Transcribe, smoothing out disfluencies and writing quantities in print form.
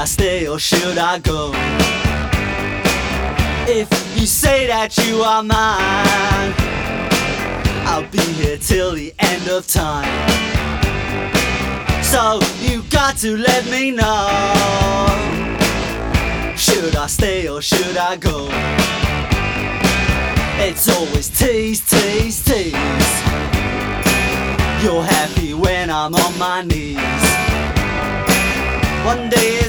stay or should I go? If you say that you are mine, I'll be here till the end of time. So you got to let me know, should I stay or should I go? It's always tease, tease, tease. You're happy when I'm on my knees. One day